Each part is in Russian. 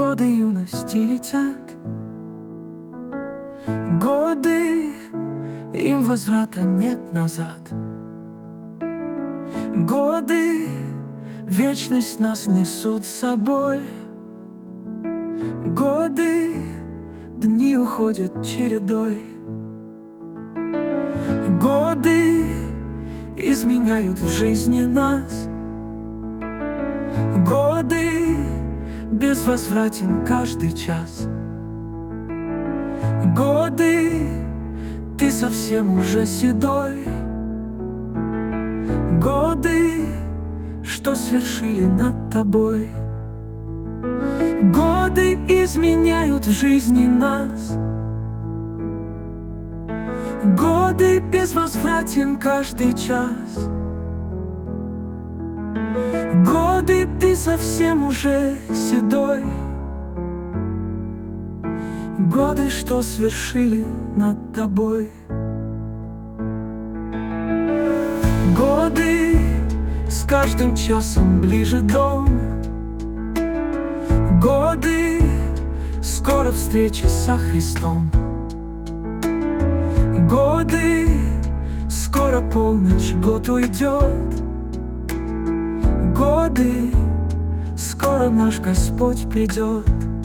Годы юности летят, годы, им возврата нет назад. Годы, вечность нас несут с собой. Годы, дни уходят чередой. Годы изменяют в жизни нас. Годы, безвозвратен каждый час. Годы, ты совсем уже седой. Годы, что свершили над тобой. Годы изменяют в жизни нас. Годы, безвозвратен каждый час. Годы, ты совсем уже седой. Годы, что свершили над тобой. Годы, с каждым часом ближе дом. Годы, скоро встречи со Христом. Годы, скоро полночь, год уйдет. Годы, скоро наш Господь придет.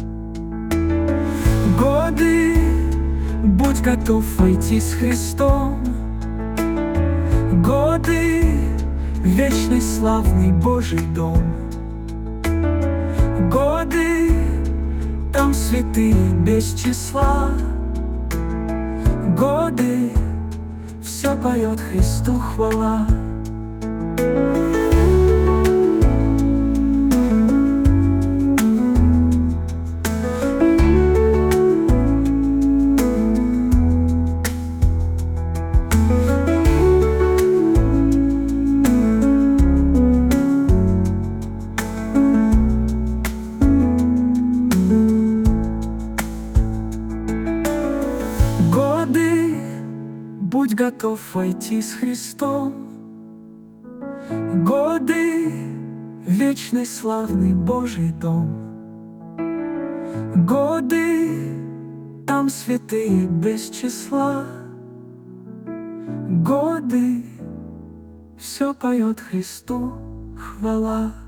Годы, будь готов войти с Христом. Годы, вечный славный Божий дом. Годы, там святые без числа. Годы, все поет Христу хвала. Годы, будь готов войти с Христом. Годы, вечный славный Божий дом. Годы, там святые без числа. Годы, все поет Христу хвала.